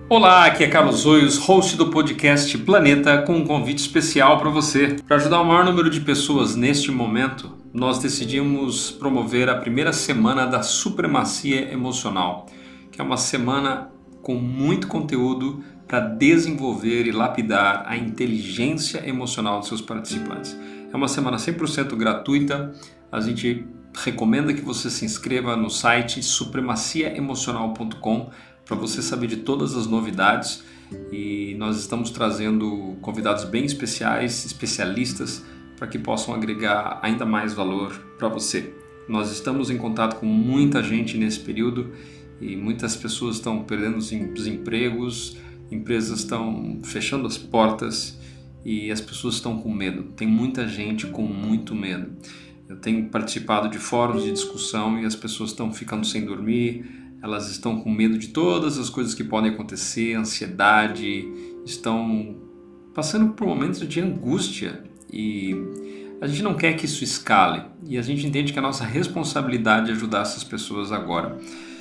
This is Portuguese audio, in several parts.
Olá, aqui é Carlos Oios, host do podcast Planeta, com um convite especial para você. Para ajudar o maior número de pessoas neste momento, nós decidimos promover a primeira semana da Supremacia Emocional, que é uma semana com muito conteúdo para desenvolver e lapidar a inteligência emocional dos seus participantes. É uma semana 100% gratuita, a gente recomenda que você se inscreva no site supremaciaemocional.com para você saber de todas as novidades, e nós estamos trazendo convidados bem especiais, especialistas, para que possam agregar ainda mais valor para você. Nós estamos em contato com muita gente nesse período e muitas pessoas estão perdendo os empregos, empresas estão fechando as portas e as pessoas estão com medo. Tem muita gente com muito medo. Eu tenho participado de fóruns de discussão e as pessoas estão ficando sem dormir, elas estão com medo de todas as coisas que podem acontecer, ansiedade, estão passando por momentos de angústia e a gente não quer que isso escale e a gente entende que a nossa responsabilidade é ajudar essas pessoas agora.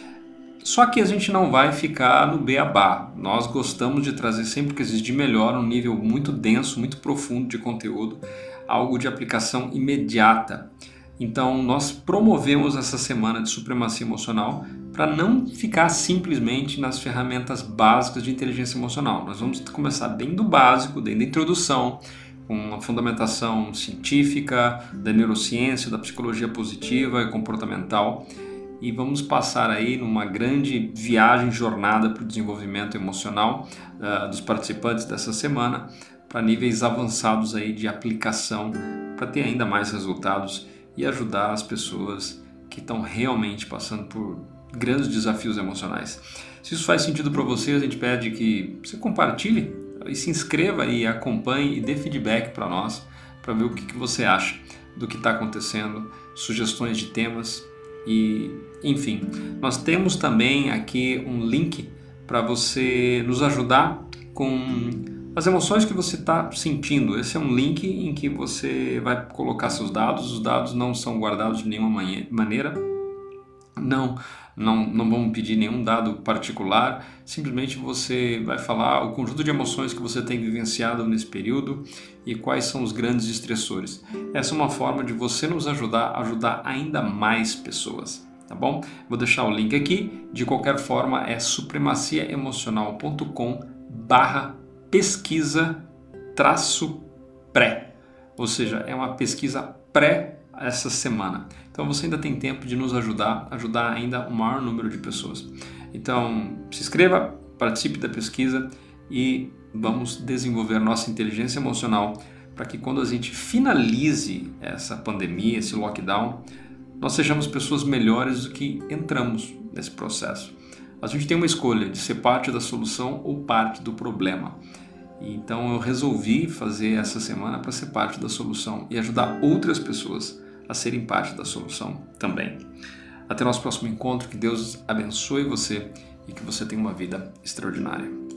Só que a gente não vai ficar no beabá, nós gostamos de trazer sempre o que existe de melhor, um nível muito denso, muito profundo de conteúdo, algo de aplicação imediata. Então nós promovemos essa semana de supremacia emocional para não ficar simplesmente nas ferramentas básicas de inteligência emocional. Nós vamos começar bem do básico, desde a introdução, com a fundamentação científica, da neurociência, da psicologia positiva e comportamental, e vamos passar aí numa grande viagem, jornada para o desenvolvimento emocional dos participantes dessa semana, para níveis avançados aí de aplicação, para ter ainda mais resultados e ajudar as pessoas que estão realmente passando por grandes desafios emocionais. Se isso faz sentido para você, a gente pede que você compartilhe e se inscreva e acompanhe e dê feedback para nós, para ver o que você acha do que está acontecendo, sugestões de temas e, enfim. Nós temos também aqui um link para você nos ajudar com as emoções que você está sentindo. Esse é um link em que você vai colocar seus dados, os dados não são guardados de nenhuma maneira, não vamos pedir nenhum dado particular, simplesmente você vai falar o conjunto de emoções que você tem vivenciado nesse período e quais são os grandes estressores. Essa é uma forma de você nos ajudar a ajudar ainda mais pessoas, tá bom? Vou deixar o link aqui, de qualquer forma é supremaciaemocional.com/pesquisa-pré, ou seja, é uma pesquisa pré essa semana. Então você ainda tem tempo de nos ajudar ainda o maior número de pessoas. Então se inscreva, participe da pesquisa e vamos desenvolver nossa inteligência emocional para que quando a gente finalize essa pandemia, esse lockdown, nós sejamos pessoas melhores do que entramos nesse processo. A gente tem uma escolha de ser parte da solução ou parte do problema. Então eu resolvi fazer essa semana para ser parte da solução e ajudar outras pessoas a serem parte da solução também. Até o nosso próximo encontro, que Deus abençoe você e que você tenha uma vida extraordinária.